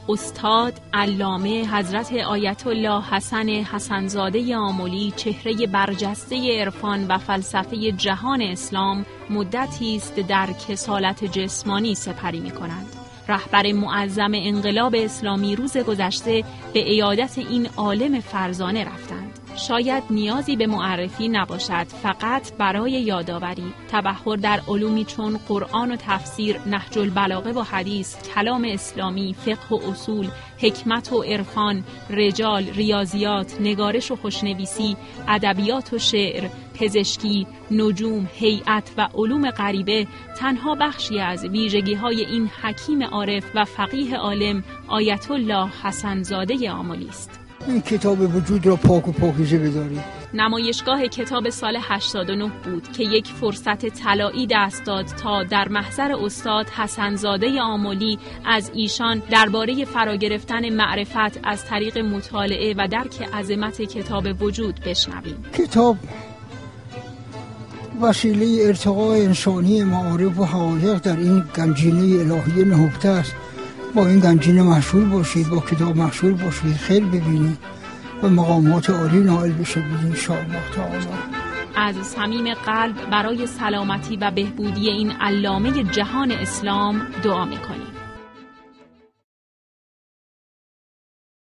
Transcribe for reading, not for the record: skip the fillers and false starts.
استاد علامه حضرت آیت الله حسن حسن‌زاده آملی، چهره برجسته عرفان و فلسفه جهان اسلام، مدتی است در کسالت جسمانی سپری می‌کنند. رهبر معظم انقلاب اسلامی روز گذشته به عیادت این عالم فرزانه رفتند. شاید نیازی به معرفی نباشد، فقط برای یادآوری تبحر در علومی چون قرآن و تفسیر، نهج البلاغه و حدیث، کلام اسلامی، فقه و اصول، حکمت و عرفان، رجال، ریاضیات، نگارش و خوشنویسی، ادبیات و شعر، پزشکی، نجوم، هیئت و علوم غریبه تنها بخشی از ویژگی‌های این حکیم عارف و فقیه عالم آیت الله حسن‌زاده آملی است. این کتاب وجود را پاک و پاکیزه بدارید. نمایشگاه کتاب سال 89 بود که یک فرصت طلایی دست داد تا در محضر استاد حسن‌زاده آملی از ایشان درباره فرا گرفتن معرفت از طریق مطالعه و درک عظمت کتاب وجود بشنویم. کتاب وسیله ارتقاء انسانی معارف و حقایق در این گنجینه الهی نهفته است. با این گنجینه مشغول باشید، با کتاب مشغول باشید، خیر ببینید و مقامات عالی نائل بشید ان شاء الله تعالی. از صمیم قلب برای سلامتی و بهبودی این علامه جهان اسلام دعا می‌کنیم.